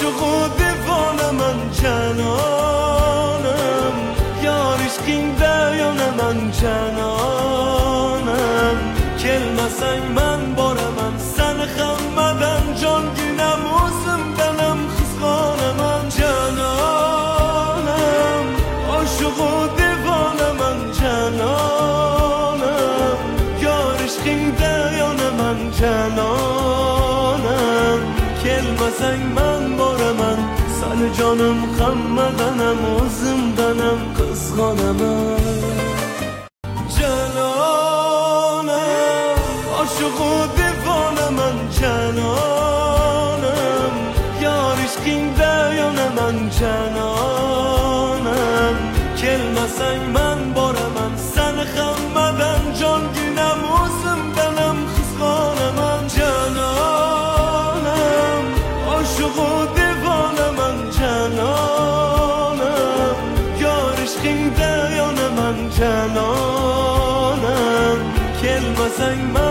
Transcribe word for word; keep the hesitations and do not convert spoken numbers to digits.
عاشق و دیوانه من جانانم یاریش قینده یا نه من جانانم kelme sen men boraman seni hammadan jon günam o'zimdanam qizg'onaman janonim oshiq u devonaman janonim yor ishqingda yonaman janonim kelme sen men boraman seni jonim hammadanam o'zimdanam qizg'onaman عاشق و دیوانه من جانانم یار عشقینده یا نه من جانانم kelme sen men boraman seni hammadan jon günam o'zimdanam qizg'onaman janonim عاشق و دیوانه من janonim yor ishqingda yonaman janonim kelme sen men